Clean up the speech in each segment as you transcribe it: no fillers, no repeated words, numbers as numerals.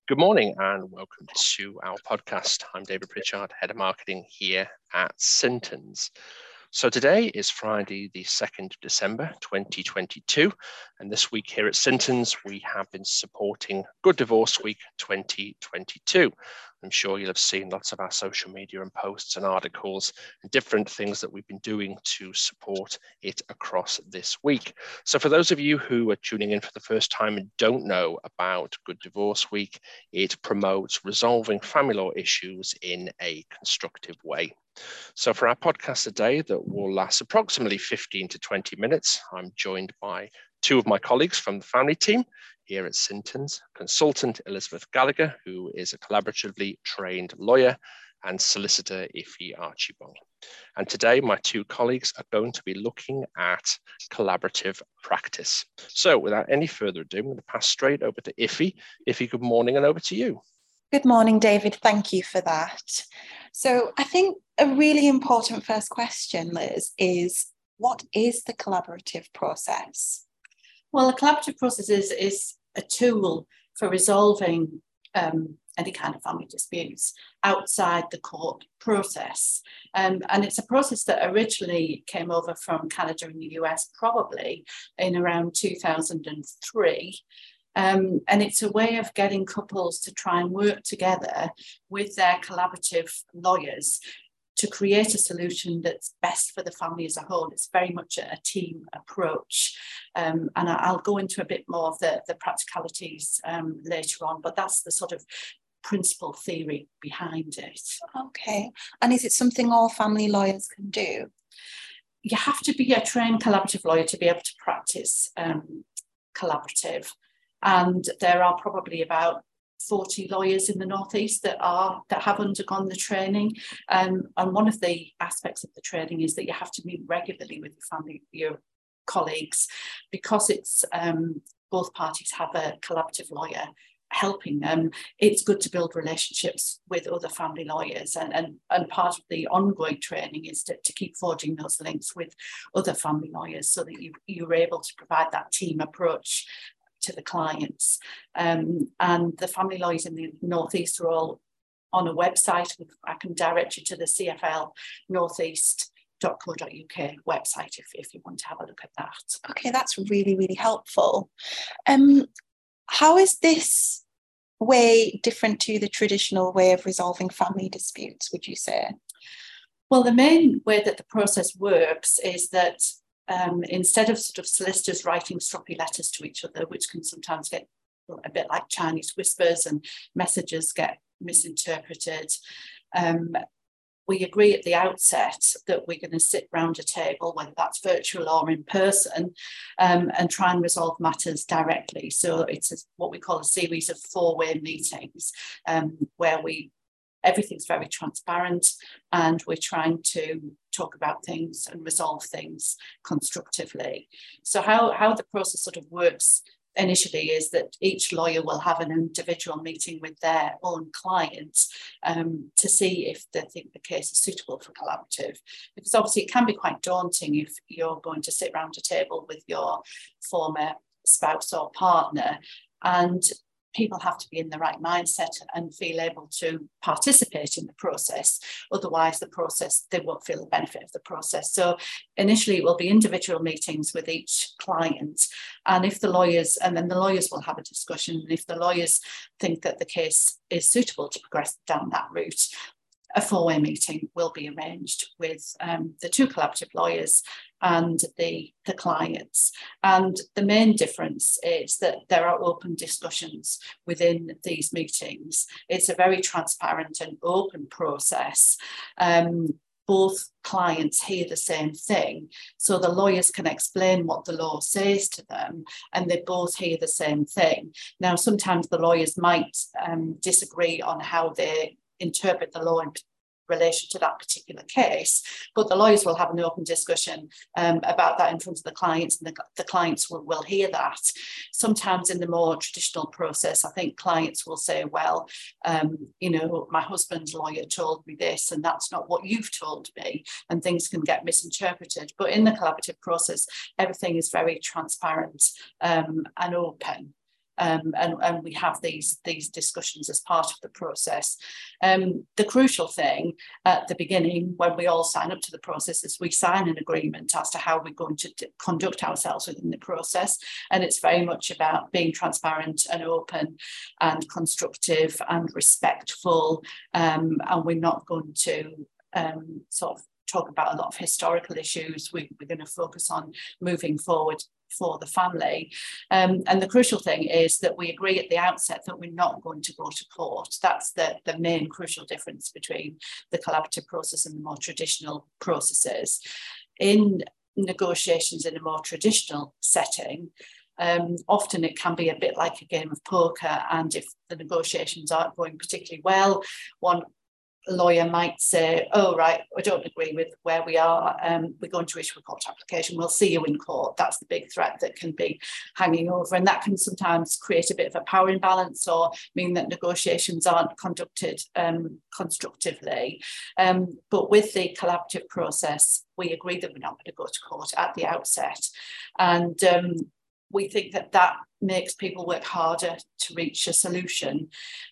Good morning and welcome to our podcast. I'm David Pritchard, Head of Marketing here at Sintons. So today is Friday, the 2nd of December, 2022. And this week here at Sintons, we have been supporting Good Divorce Week 2022. I'm sure you'll have seen lots of our social media and posts and articles and different things that we've been doing to support it across this week. So for those of you who are tuning in for the first time and don't know about Good Divorce Week, it promotes resolving family law issues in a constructive way. So for our podcast today that will last approximately 15 to 20 minutes, I'm joined by two of my colleagues from the family team here at Sintons, consultant Elizabeth Gallagher, who is a collaboratively trained lawyer, and solicitor Ife Archibong. And today my two colleagues are going to be looking at collaborative practice. So without any further ado, I'm going to pass straight over to Ife. Ife, good morning, and over to you. Good morning, David. Thank you for that. So I think a really important first question, Liz, is what is the collaborative process? Well, the collaborative process is a tool for resolving any kind of family disputes outside the court process. And it's a process that originally came over from Canada and the US probably in around 2003. And it's a way of getting couples to try and work together with their collaborative lawyers to create a solution that's best for the family as a whole. It's very much a team approach. And I'll go into a bit more of the practicalities later on, but that's the sort of principal theory behind it. Okay. And is it something all family lawyers can do? You have to be a trained collaborative lawyer to be able to practice collaborative. And there are probably about 40 lawyers in the Northeast that have undergone the training. And one of the aspects of the training is that you have to meet regularly with your family, your colleagues, because it's both parties have a collaborative lawyer helping them. It's good to build relationships with other family lawyers, and part of the ongoing training is to keep forging those links with other family lawyers so that you're able to provide that team approach to the clients. And the family lawyers in the Northeast are all on a website. I can direct you to the CFL northeast.co.uk website if you want to have a look at that. Okay, that's really, really helpful. How is this way different to the traditional way of resolving family disputes, would you say? Well, the main way that the process works is that instead of sort of solicitors writing stroppy letters to each other, which can sometimes get a bit like Chinese whispers and messages get misinterpreted, we agree at the outset that we're going to sit round a table, whether that's virtual or in person, and try and resolve matters directly. So it's what we call a series of four-way meetings where everything's very transparent and we're trying to talk about things and resolve things constructively. So how the process sort of works initially is that each lawyer will have an individual meeting with their own client to see if they think the case is suitable for collaborative. Because obviously it can be quite daunting if you're going to sit around a table with your former spouse or partner, and people have to be in the right mindset and feel able to participate in the process. Otherwise, they won't feel the benefit of the process. So initially it will be individual meetings with each client. And then the lawyers will have a discussion. And if the lawyers think that the case is suitable to progress down that route, a four-way meeting will be arranged with the two collaborative lawyers and the clients. And the main difference is that there are open discussions within these meetings. It's a very transparent and open process. Both clients hear the same thing, so the lawyers can explain what the law says to them, and they both hear the same thing. Now, sometimes the lawyers might disagree on how they interpret the law in relation to that particular case, but the lawyers will have an open discussion about that in front of the clients, and the clients will hear that. Sometimes in the more traditional process, I think clients will say, well, my husband's lawyer told me this, and that's not what you've told me, and things can get misinterpreted. But in the collaborative process, everything is very transparent and open. and we have these discussions as part of the process. The crucial thing at the beginning, when we all sign up to the process, is we sign an agreement as to how we're going to conduct ourselves within the process. And it's very much about being transparent and open and constructive and respectful. And we're not going to sort of talk about a lot of historical issues. We're going to focus on moving forward for the family. And the crucial thing is that we agree at the outset that we're not going to go to court. That's the main crucial difference between the collaborative process and the more traditional processes. In negotiations in a more traditional setting, often it can be a bit like a game of poker, and if the negotiations aren't going particularly well, one lawyer might say, oh, right, I don't agree with where we are, we're going to issue a court application, we'll see you in court. That's the big threat that can be hanging over, and that can sometimes create a bit of a power imbalance or mean that negotiations aren't conducted constructively. But with the collaborative process, we agree that we're not going to go to court at the outset, and we think that that makes people work harder to reach a solution,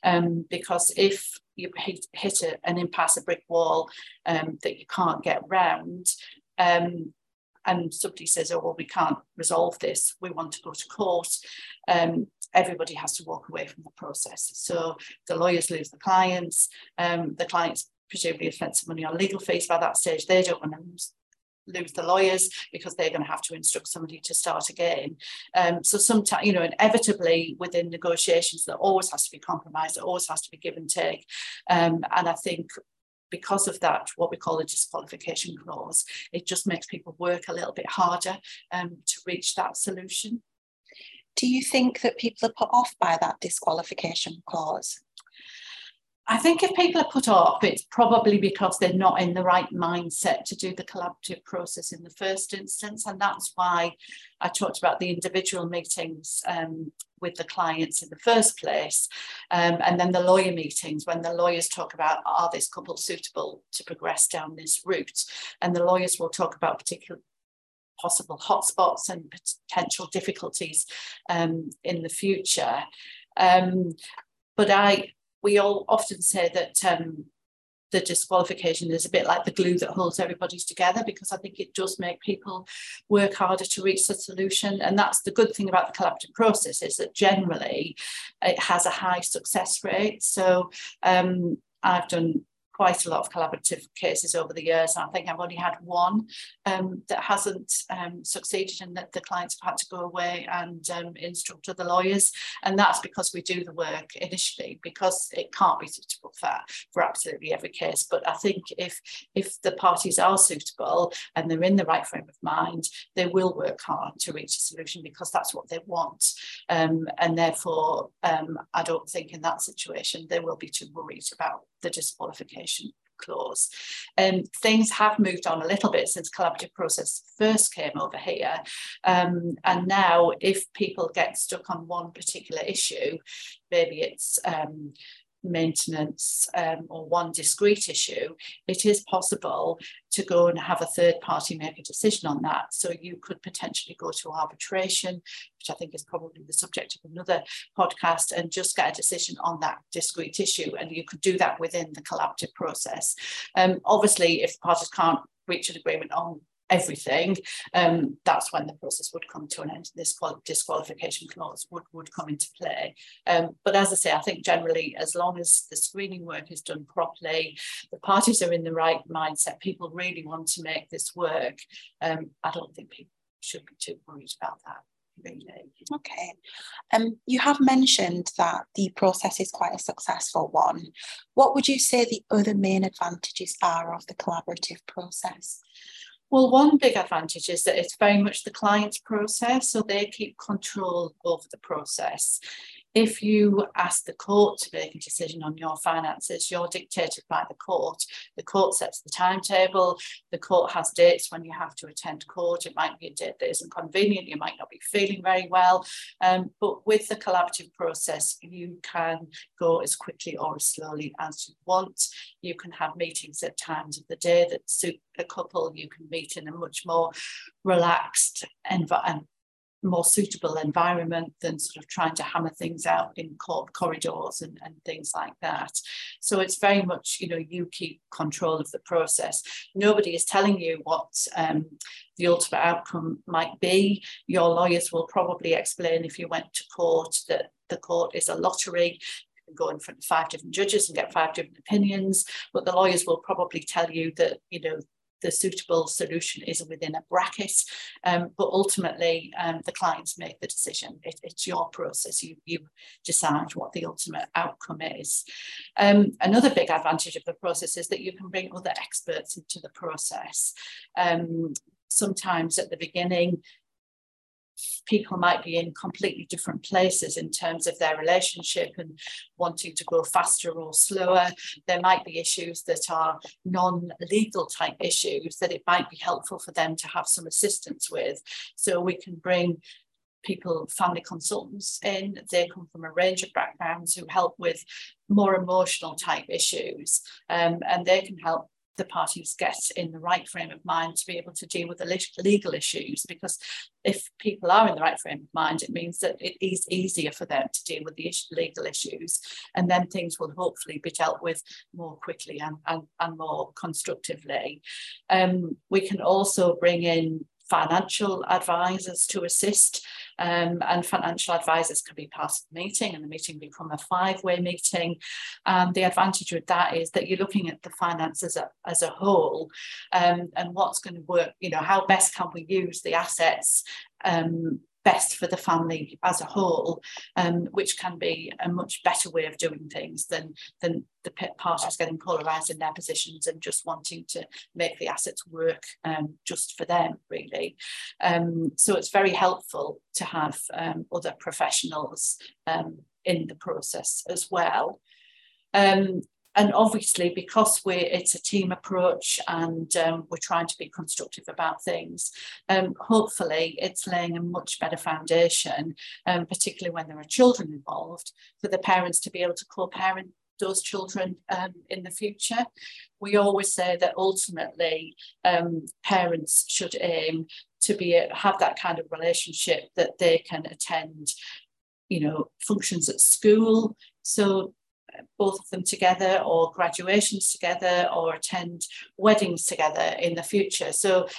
because if you hit an impasse, a brick wall that you can't get round, and somebody says, oh, well, we can't resolve this, we want to go to court, everybody has to walk away from the process. So the lawyers lose the clients presumably have spent some money on legal fees by that stage. They don't want to lose the lawyers because they're going to have to instruct somebody to start again. So sometimes, inevitably within negotiations, there always has to be compromise, there always has to be give and take. And I think because of that, what we call a disqualification clause, it just makes people work a little bit harder to reach that solution. Do you think that people are put off by that disqualification clause? I think if people are put off, it's probably because they're not in the right mindset to do the collaborative process in the first instance. And that's why I talked about the individual meetings with the clients in the first place. And then the lawyer meetings, when the lawyers talk about, are this couple suitable to progress down this route? And the lawyers will talk about particular possible hotspots and potential difficulties in the future. But we all often say that the disqualification is a bit like the glue that holds everybody together, because I think it does make people work harder to reach the solution. And that's the good thing about the collaborative process, is that generally it has a high success rate. So I've done quite a lot of collaborative cases over the years, and I think I've only had one that hasn't succeeded, and that the clients have had to go away and instruct other lawyers. And that's because we do the work initially, because it can't be suitable for absolutely every case. But I think if the parties are suitable and they're in the right frame of mind, they will work hard to reach a solution, because that's what they want. And therefore, I don't think in that situation they will be too worried about the disqualification clause. Things have moved on a little bit since collaborative process first came over here, and now if people get stuck on one particular issue, maybe it's maintenance or one discrete issue, it is possible to go and have a third party make a decision on that. So you could potentially go to arbitration, which I think is probably the subject of another podcast, and just get a decision on that discrete issue. And you could do that within the collaborative process. Obviously, if the parties can't reach an agreement on everything, that's when the process would come to an end. This disqualification clause would come into play. But as I say, I think generally, as long as the screening work is done properly, the parties are in the right mindset, people really want to make this work, I don't think people should be too worried about that. Really. Okay. You have mentioned that the process is quite a successful one. What would you say the other main advantages are of the collaborative process? Well, one big advantage is that it's very much the client's process, so they keep control over the process. If you ask the court to make a decision on your finances, you're dictated by the court. The court sets the timetable. The court has dates when you have to attend court. It might be a date that isn't convenient. You might not be feeling very well. But with the collaborative process, you can go as quickly or as slowly as you want. You can have meetings at times of the day that suit the couple. You can meet in a much more relaxed environment. more suitable environment than sort of trying to hammer things out in court corridors and things like that. So it's very much, you keep control of the process. Nobody is telling you what the ultimate outcome might be. Your lawyers will probably explain, if you went to court, that the court is a lottery. You can go in front of 5 different judges and get 5 different opinions, but the lawyers will probably tell you that, the suitable solution is within a bracket, but ultimately the clients make the decision. It's your process. You decide what the ultimate outcome is. Another big advantage of the process is that you can bring other experts into the process. Sometimes at the beginning, people might be in completely different places in terms of their relationship and wanting to go faster or slower. There might be issues that are non-legal type issues that it might be helpful for them to have some assistance with. So we can bring people, family consultants in. They come from a range of backgrounds who help with more emotional type issues, and they can help the parties get in the right frame of mind to be able to deal with the legal issues, because if people are in the right frame of mind, it means that it is easier for them to deal with the legal issues, and then things will hopefully be dealt with more quickly and more constructively. We can also bring in financial advisors to assist, and financial advisors can be part of the meeting, and the meeting become a 5-way meeting. And the advantage with that is that you're looking at the finances as a whole, and what's going to work, how best can we use the assets best for the family as a whole, which can be a much better way of doing things than the parties getting polarised in their positions and just wanting to make the assets work just for them, really. So it's very helpful to have other professionals in the process as well. And obviously, because it's a team approach and we're trying to be constructive about things, hopefully it's laying a much better foundation, particularly when there are children involved, for the parents to be able to co-parent those children in the future. We always say that ultimately parents should aim to have that kind of relationship that they can attend, functions at school. So both of them together, or graduations together, or attend weddings together in the future. So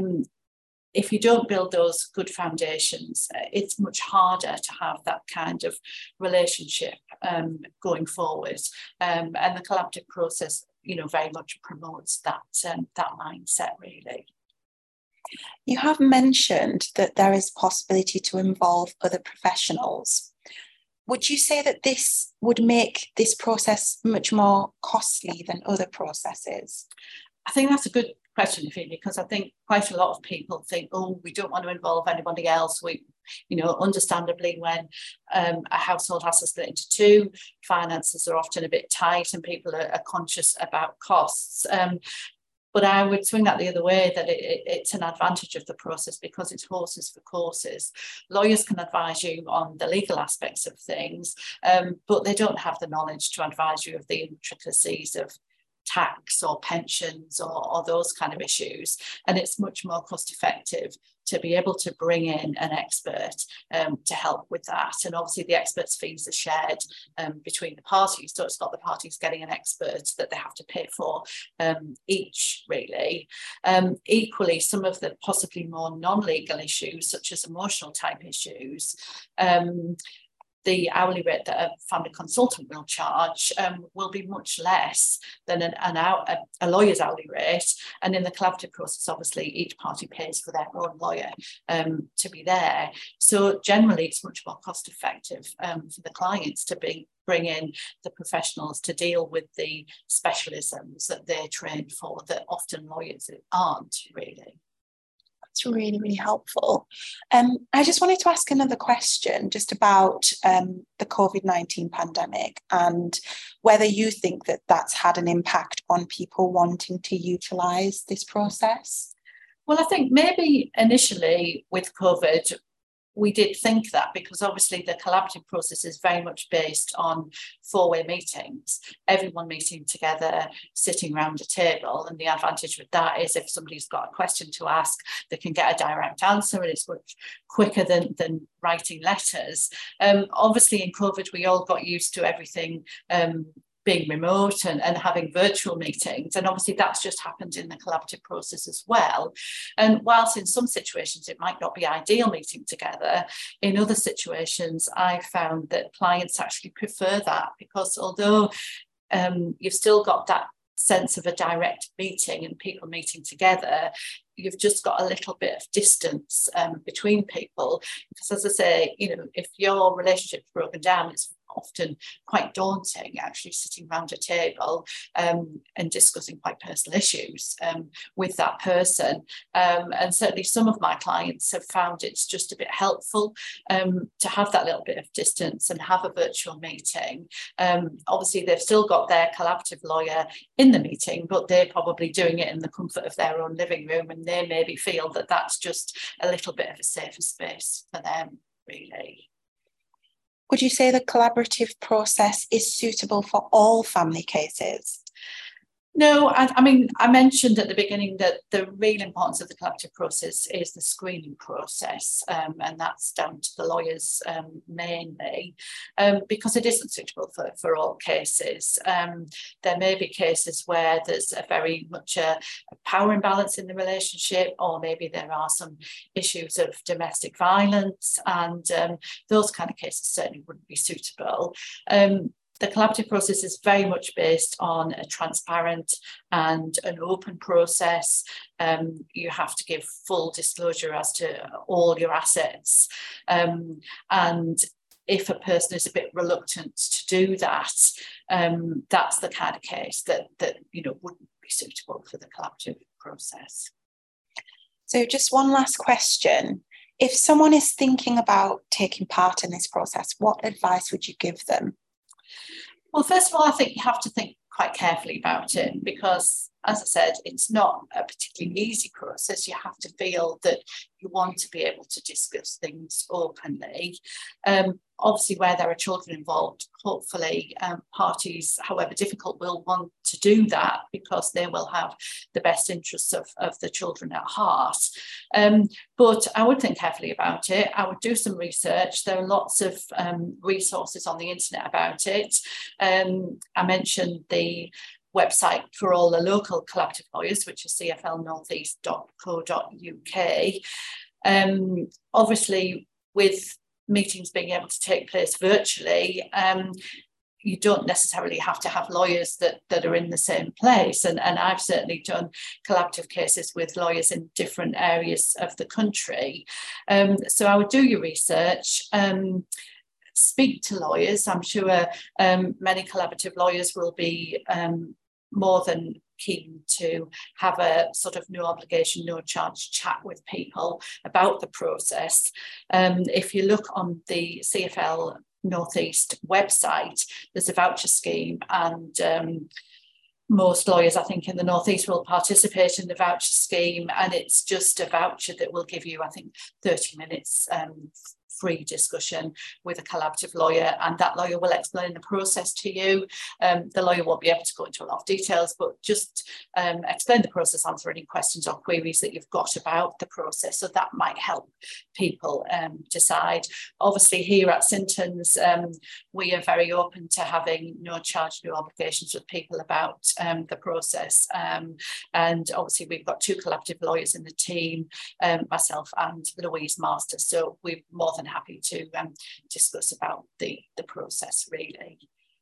if you don't build those good foundations, it's much harder to have that kind of relationship going forward. And the collaborative process, very much promotes that mindset, really. You have mentioned that there is possibility to involve other professionals. Would you say that this would make this process much more costly than other processes? I think that's a good question, because I think quite a lot of people think, we don't want to involve anybody else. We, understandably, when a household has to split into 2, finances are often a bit tight and people are conscious about costs. But I would swing that the other way, that it's an advantage of the process because it's horses for courses. Lawyers can advise you on the legal aspects of things, but they don't have the knowledge to advise you of the intricacies of tax or pensions or those kind of issues. And it's much more cost effective to be able to bring in an expert to help with that. And obviously the expert's fees are shared between the parties, so it's not the parties getting an expert that they have to pay for each, really. Equally, some of the possibly more non-legal issues, such as emotional type issues, the hourly rate that a family consultant will charge will be much less than a lawyer's hourly rate. And in the collaborative process, obviously, each party pays for their own lawyer to be there. So generally, it's much more cost effective for the clients to bring in the professionals to deal with the specialisms that they're trained for, that often lawyers aren't, really. That's really, really helpful. I just wanted to ask another question just about the COVID-19 pandemic and whether you think that that's had an impact on people wanting to utilise this process. Well, I think maybe initially with COVID, we did think that, because obviously the collaborative process is very much based on four-way meetings, everyone meeting together, sitting around a table. And the advantage with that is if somebody's got a question to ask, they can get a direct answer, and it's much quicker than writing letters. Obviously in COVID, we all got used to everything being remote and having virtual meetings. And obviously that's just happened in the collaborative process as well. And whilst in some situations it might not be ideal meeting together, in other situations I found that clients actually prefer that, because although you've still got that sense of a direct meeting and people meeting together, you've just got a little bit of distance between people. Because as I say, if your relationship's broken down, it's often quite daunting actually sitting around a table and discussing quite personal issues with that person. And certainly some of my clients have found it's just a bit helpful to have that little bit of distance and have a virtual meeting. Obviously they've still got their collaborative lawyer in the meeting, but they're probably doing it in the comfort of their own living room, and they maybe feel that that's just a little bit of a safer space for them, really. Would you say the collaborative process is suitable for all family cases? No, I mean, I mentioned at the beginning that the real importance of the collaborative process is the screening process, and that's down to the lawyers mainly, because it isn't suitable for all cases. There may be cases where there's a very much a power imbalance in the relationship, or maybe there are some issues of domestic violence, and those kind of cases certainly wouldn't be suitable. The collaborative process is very much based on a transparent and an open process. You have to give full disclosure as to all your assets. And if a person is a bit reluctant to do that, that's the kind of case that wouldn't be suitable for the collaborative process. So just one last question. If someone is thinking about taking part in this process, what advice would you give them? Well, first of all, I think you have to think quite carefully about it, because, as I said, it's not a particularly easy process. You have to feel that you want to be able to discuss things openly. Obviously, where there are children involved, hopefully parties, however difficult, will want to do that because they will have the best interests of the children at heart. But I would think carefully about it. I would do some research. There are lots of resources on the internet about it. I mentioned the website for all the local collaborative lawyers, which is cflnortheast.co.uk. Obviously, with meetings being able to take place virtually, you don't necessarily have to have lawyers that are in the same place. And I've certainly done collaborative cases with lawyers in different areas of the country. So I would do your research, speak to lawyers. I'm sure many collaborative lawyers will be more than keen to have a sort of no obligation, no charge chat with people about the process. If you look on the CFL Northeast website, there's a voucher scheme, and most lawyers, I think, in the Northeast will participate in the voucher scheme, and it's just a voucher that will give you, I think, 30 minutes free discussion with a collaborative lawyer, and that lawyer will explain the process to you. The lawyer won't be able to go into a lot of details, but just explain the process, answer any questions or queries that you've got about the process. So that might help people decide. Obviously, here at Sintons, we are very open to having no charge, no obligations with people about the process. And obviously, we've got two collaborative lawyers in the team, myself and Louise Master. So we're more than happy to discuss about the process, really.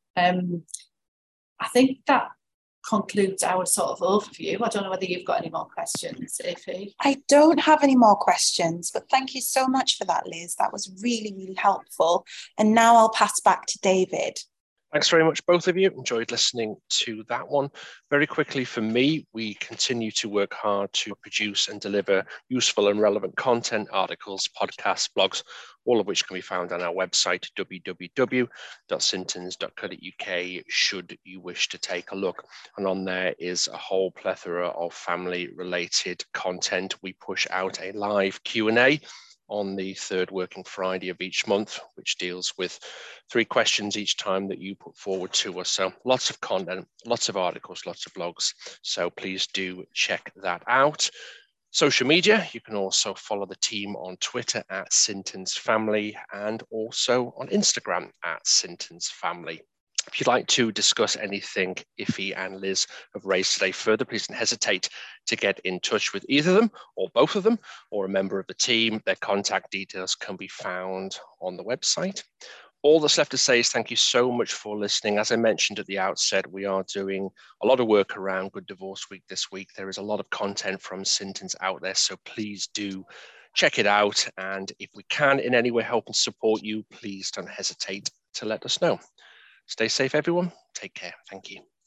I think that concludes our sort of overview. I don't know whether you've got any more questions, Ify. I don't have any more questions, but thank you so much for that, Liz. That was really, really helpful. And now I'll pass back to David. Thanks very much, both of you. Enjoyed listening to that one. Very quickly for me, we continue to work hard to produce and deliver useful and relevant content, articles, podcasts, blogs, all of which can be found on our website, www.sintons.co.uk, should you wish to take a look. And on there is a whole plethora of family-related content. We push out a live Q&A on the third working Friday of each month, which deals with 3 questions each time that you put forward to us. So lots of content, lots of articles, lots of blogs. So please do check that out. Social media, you can also follow the team on Twitter at Sintons Family and also on Instagram at Sintons Family. If you'd like to discuss anything Iffy and Liz have raised today further, please don't hesitate to get in touch with either of them or both of them or a member of the team. Their contact details can be found on the website. All that's left to say is thank you so much for listening. As I mentioned at the outset, we are doing a lot of work around Good Divorce Week this week. There is a lot of content from Sintons out there, so please do check it out. And if we can in any way help and support you, please don't hesitate to let us know. Stay safe, everyone. Take care. Thank you.